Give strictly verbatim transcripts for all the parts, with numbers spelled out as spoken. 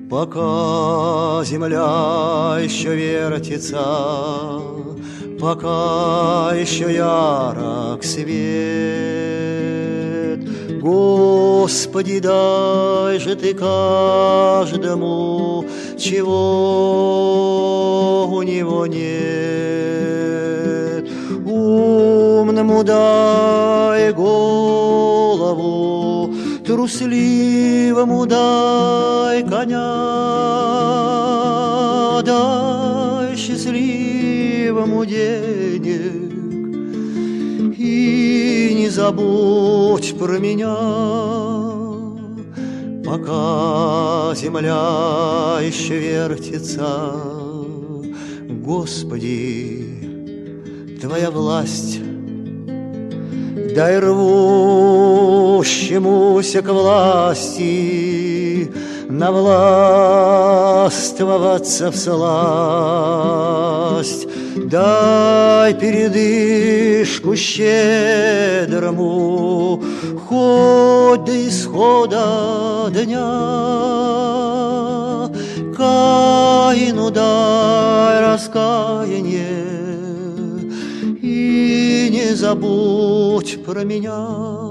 Пока земля еще вертится, пока еще ярок свет, Господи, дай же Ты каждому, чего у него нет. Умному дай голову, трусливому дай коня, дай счастливому денег и не забудь про меня. Пока земля еще вертится, Господи, Твоя власть дай рвущемуся к власти навластвоваться всласть. Дай передышку щедрому, хоть до исхода дня. Каину дай раскаяние и не забудь про меня.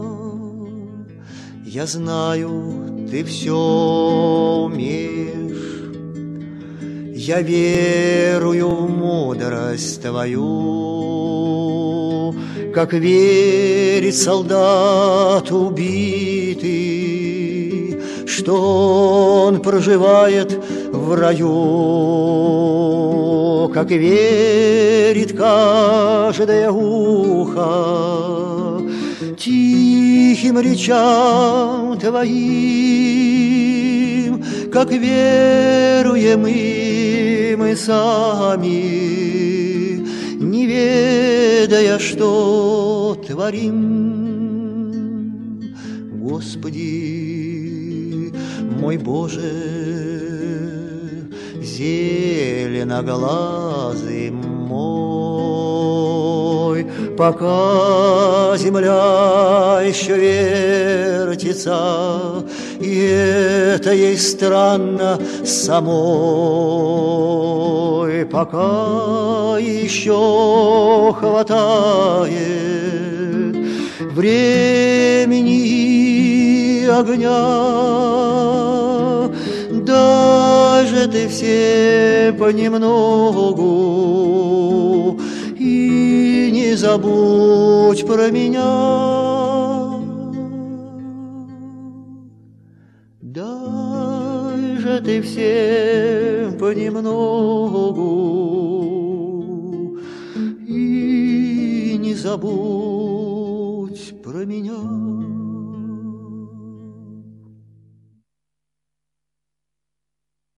Я знаю, Ты все умеешь, я верую в мудрость Твою, как верит солдат убитый, что он проживает в раю, как верит каждое ухо тихим речам Твоим, как веруем и мы сами, не ведая, что творим. Господи, мой Боже, зеленоглазый мой, пока земля еще вертится, и это ей странно самой, пока еще хватает времени и огня, даже Ты все понемногу и не забудь про меня. Дай же Ты всем понемногу и не забудь про меня.